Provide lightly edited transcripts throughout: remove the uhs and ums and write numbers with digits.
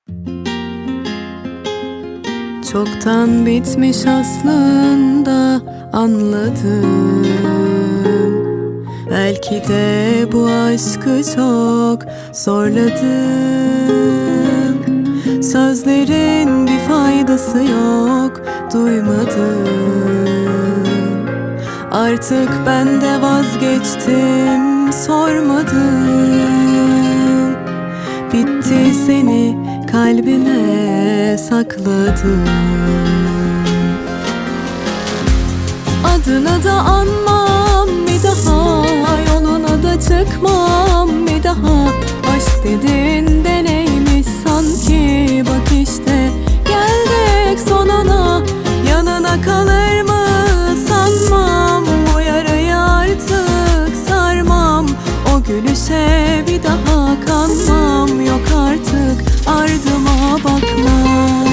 Çoktan bitmiş aslında, anladım. Belki de bu aşkı çok zorladım. Sözlerin bir faydası yok, duymadım. Artık ben de vazgeçtim, sormadım. Bitti, seni kalbime sakladım. Adını da anmam bir daha, yoluna da çıkmam bir daha. Aşk dediğin de neymiş sanki, bak işte geldik sonuna. Yanına kalır mı sanmam, bu yarayı artık sarmam. O gülüşe bir daha kanmam, yok artık ardıma bakmam.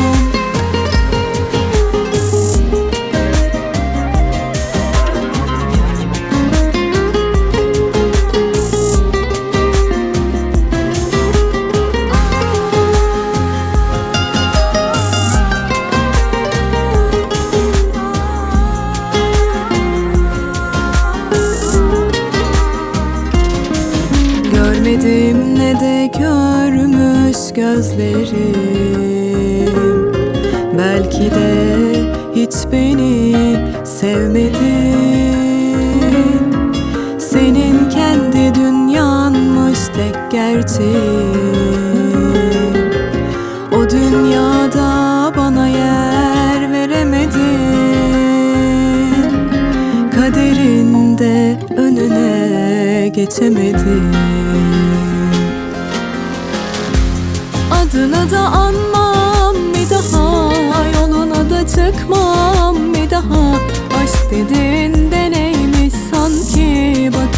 Görmedim ne de görmüş gözlerim. Belki de hiç beni sevmedin. Senin kendi dünyanmış tek gerçeğin. O dünyada bana yer veremedin. Kaderinde önüne geçemedin. Adını da anmam bir daha, yoluna da çıkmam bir daha. Aşk dediğin de neymiş sanki, bak